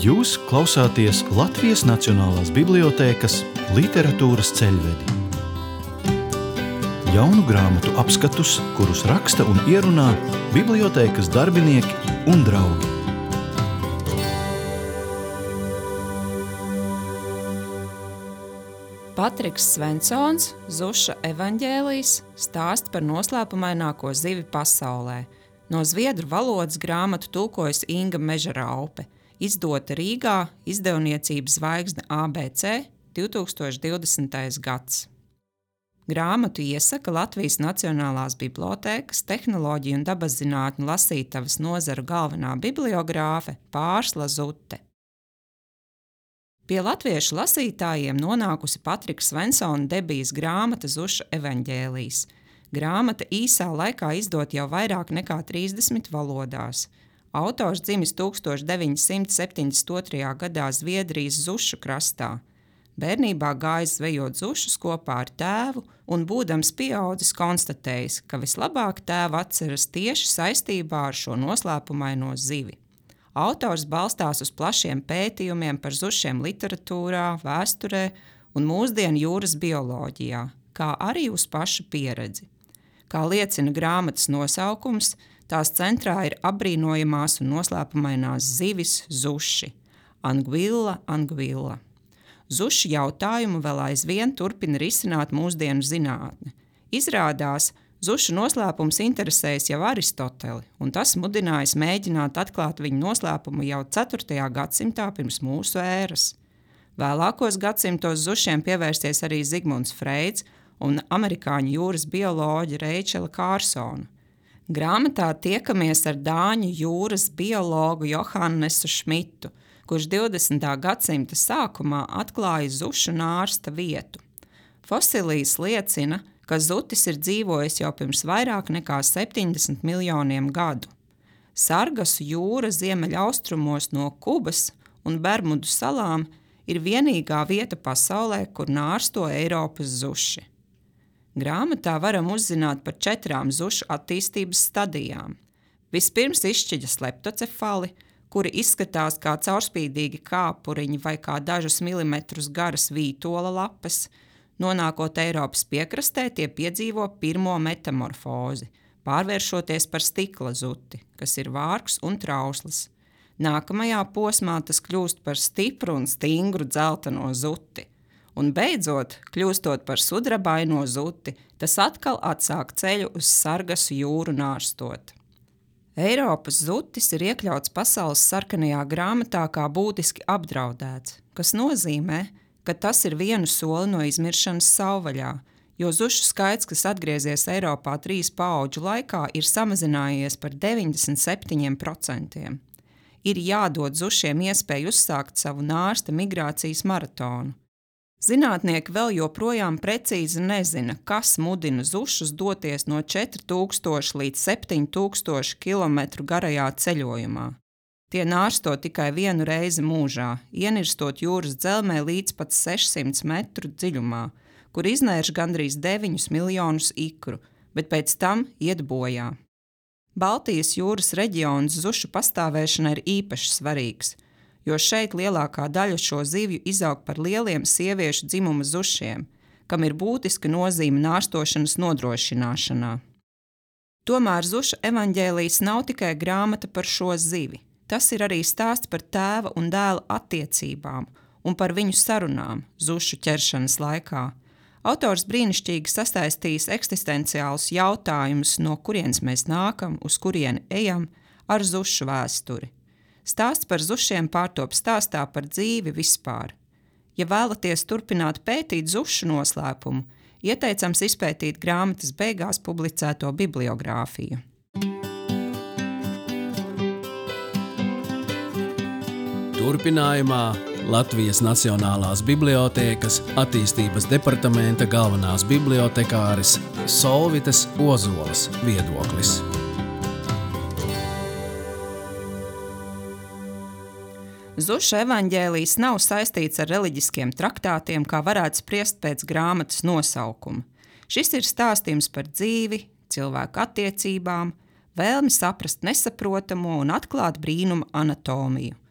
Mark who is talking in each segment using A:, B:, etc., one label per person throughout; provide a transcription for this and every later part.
A: Jūs klausāties Latvijas Nacionālās bibliotēkas literatūras ceļvedi. Jaunu grāmatu apskatus, kurus raksta un ierunā bibliotēkas darbinieki un draugi.
B: Patriks Svensons, Zuša evaņģēlijs, stāst par noslēpumaināko zivi pasaulē. No zviedru valodas grāmatu tulkojas Inga Mežeraupe, izdota Rīgā, izdevniecības Zvaigzne ABC, 2020. gads. Grāmatu iesaka Latvijas Nacionālās bibliotēkas tehnoloģiju un dabaszinātņu lasītavas nozaru galvenā bibliogrāfe Pārsla Zute. Pie latviešu lasītājiem nonākusi Patrika Svensona debijas grāmata Zuša evaņģēlijs. Grāmata īsā laikā izdot jau vairāk nekā 30 valodās. Autors dzimis 1972. gadā Zviedrijas Zušu krastā. Bērnībā gājis zvejot zušus kopā ar tēvu un, būdams pieaudzis, konstatējis, ka vislabāk tēvu atceras tieši saistībā ar šo noslēpumaino zivi. Autors balstās uz plašiem pētījumiem par zušiem literatūrā, vēsturē un mūsdienu jūras bioloģijā, kā arī uz pašu pieredzi. Kā liecina grāmatas nosaukums, tās centrā ir apbrīnojamās un noslēpumainās zivis zuši – Anguilla, Anguilla. Zušu jautājumu vēl aizvien turpina risināt mūsdienu zinātne. Izrādās, zušu noslēpums interesējas jau Aristoteli, un tas mudinājis mēģināt atklāt viņa noslēpumu jau 4. gadsimtā pirms mūsu ēras. Vēlākos gadsimtos zušiem pievērsties arī Zigmunds Freids un amerikāņu jūras bioloģe Reičela Kārsona. Grāmatā tiekamies ar dāņu jūras biologu Johannesu Šmitu, kurš 20. gadsimta sākumā atklāja zušu nārsta vietu. Fosilijas liecina, ka zutis ir dzīvojis jau pirms vairāk nekā 70 miljoniem gadu. Sargasu jūra ziemeļaustrumos no Kubas un Bermudu salām ir vienīgā vieta pasaulē, kur nārsto Eiropas zuši. Grāmatā varam uzzināt par 4 zušu attīstības stadijām. Vispirms izšķiļas leptocefali, kuri izskatās kā caurspīdīgi kāpuriņi vai kā dažus milimetrus garas vītola lapas. Nonākot Eiropas piekrastē, tie piedzīvo pirmo metamorfozi, pārvēršoties par stikla zuti, kas ir vārgs un trausls. Nākamajā posmā tas kļūst par stipru un stingru dzelteno zuti. Un beidzot, kļūstot par sudrabaino zuti, tas atkal atsāk ceļu uz Sargasu jūru nārstot. Eiropas zutis ir iekļauts pasaules sarkanajā grāmatā kā būtiski apdraudēts, kas nozīmē, ka tas ir vienu soli no izmiršanas savvaļā, jo zušu skaits, kas atgriezies Eiropā 3 paudžu laikā, ir samazinājies par 97%. Ir jādod zušiem iespēju uzsākt savu nārsta migrācijas maratonu. Zinātnieki vēl joprojām precīzi nezina, kas mudina zušus doties no 4000 līdz 7000 kilometru garajā ceļojumā. Tie nārsto tikai vienu reizi mūžā, ienirstot jūras dzelmē līdz pat 600 metru dziļumā, kur iznērš gandrīz 9 miljonus ikru, bet pēc tam iet bojā. Baltijas jūras reģions zušu pastāvēšana ir īpaši svarīgs, jo šeit lielākā daļa šo zivju izaug par lieliem sieviešu dzimuma zušiem, kam ir būtiska nozīme nārstošanas nodrošināšanā. Tomēr Zuša evaņģēlijs nav tikai grāmata par šo zivi. Tas ir arī stāsts par tēva un dēla attiecībām un par viņu sarunām zušu ķeršanas laikā. Autors brīnišķīgi sasaistījis eksistenciālus jautājumus, no kurienes mēs nākam, uz kurieni ejam, ar zušu vēsturi. Stāsts par zušiem pārtop stāstā par dzīvi vispār. Ja vēlaties turpināt pētīt zušu noslēpumu, ieteicams izpētīt grāmatas beigās publicēto bibliogrāfiju.
C: Turpinājumā Latvijas Nacionālās bibliotēkas attīstības departamenta galvenās bibliotekāres Solvitas Ozolas viedoklis.
B: Zuša evaņģēlijs nav saistīts ar reliģiskiem traktātiem, kā varētu spriest pēc grāmatas nosaukuma. Šis ir stāstījums par dzīvi, cilvēku attiecībām, vēlmi saprast nesaprotamo un atklāt brīnuma anatomiju.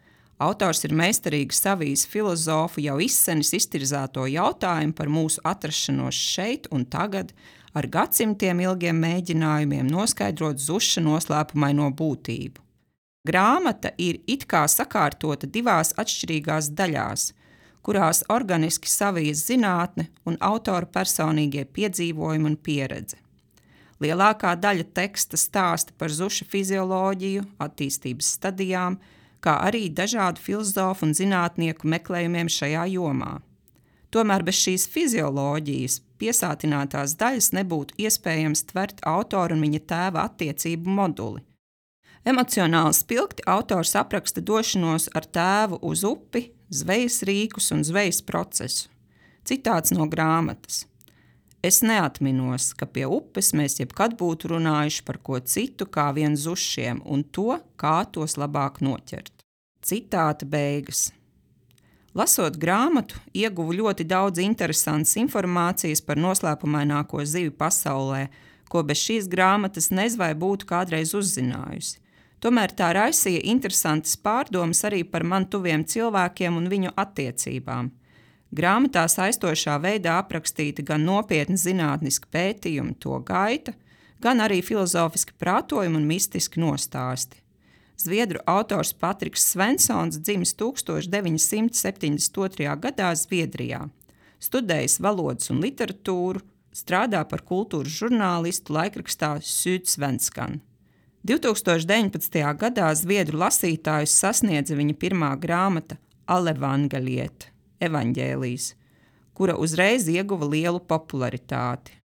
B: Autors ir meistarīgi savijis filozofu jau izsenis iztirzēto jautājumu par mūsu atrašanos šeit un tagad, ar gadsimtiem ilgiem mēģinājumiem noskaidrot zuša noslēpumaino būtību. Grāmata ir it kā sakārtota divās atšķirīgās daļās, kurās organiski savijas zinātne un autora personīgie piedzīvojumi un pieredze. Lielākā daļa teksta stāsta par zuša fizioloģiju, attīstības stadijām, kā arī dažādu filozofu un zinātnieku meklējumiem šajā jomā. Tomēr bez šīs fizioloģijas piesātinātās daļas nebūtu iespējams tvert autoru un viņa tēva attiecību moduli. Emocionāli spilgti autors apraksta došanos ar tēvu uz upi, zvejas rīkus un zvejas procesu. Citāts no grāmatas. Es neatminos, ka pie upes mēs jebkad būtu runājuši par ko citu kā vien zušiem un to, kā tos labāk noķert. Citāta beigas. Lasot grāmatu, ieguvu ļoti daudz interesantas informācijas par noslēpumaināko zivju pasaulē, ko bez šīs grāmatas nez vai būtu kādreiz uzzinājusi. Tomēr tā raisīja interesantas pārdomas arī par man tuviem cilvēkiem un viņu attiecībām. Grāmatā saistošā veidā aprakstīta gan nopietni zinātniski pētījumi to gaita, gan arī filozofiski prātojumi un mistiski nostāsti. Zviedru autors Patriks Svensons dzimis 1972. gadā Zviedrijā. Studējis valodas un literatūru, strādā par kultūras žurnālistu laikrakstā Sydsvenskan. 2019. gadā zviedru lasītājus sasniedza viņa pirmā grāmata Alevangeliet, evaņģēlijs, kura uzreiz ieguva lielu popularitāti.